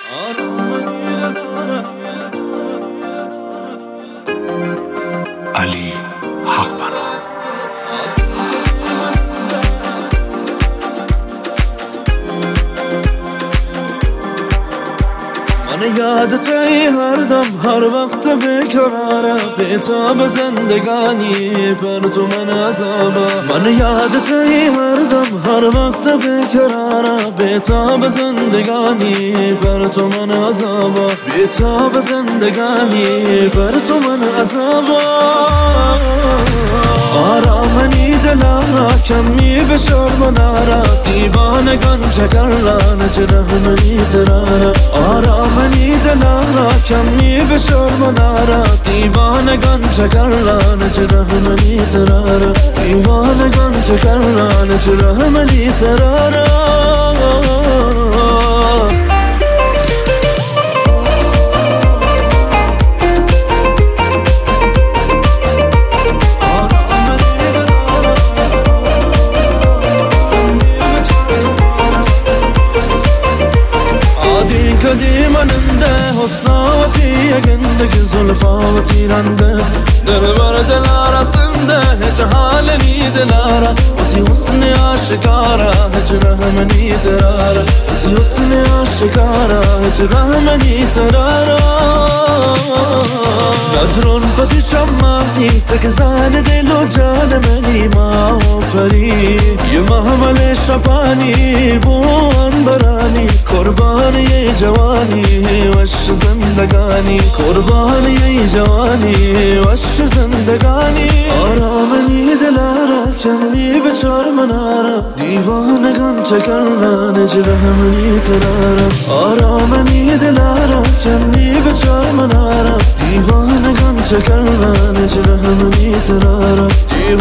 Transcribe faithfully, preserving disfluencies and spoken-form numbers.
علی حق بنا. من یادتی هر دم هر وقت بکراره بیتاب زندگانی پر تو من عذابه. من یادتی هر دم هر وقت بکراره بیتاب زندگانی پر تو من عذابه. بیتاب زندگانی پر تو من عذابه. آرامنی دلارا کمی به شرمنارا دیوانگان چکرلان چرهمنی ترارا. آرامنی دلارا کمی به شرمنارا دیوانگان چکرلان چرهمنی ترارا. دیوانگان چکرلان چرهمنی ترارا. قدیماننده حسناوتی اگندگی زلفاوتی رنده دل بر دل رسنده هج حال نی دلارا وتی حسن عاشقارا هج رحمنی ترارا. وتی حسن عاشقارا هج رحمنی ترارا. نظرون پتی چمانی تک زن دل و جان منی ما پری یه محمل شبانی بو انبرانی قربانی جوانی وش زندگانی قربانی جوانی وش زندگانی. آرامنی دلارا کمی به چرمنارا دیوانگان چکرلان جرهمنی ترارا. آرامنی دلارا کمی به چرمنارا دیوانگان چکرلان جرهمنی ترارا.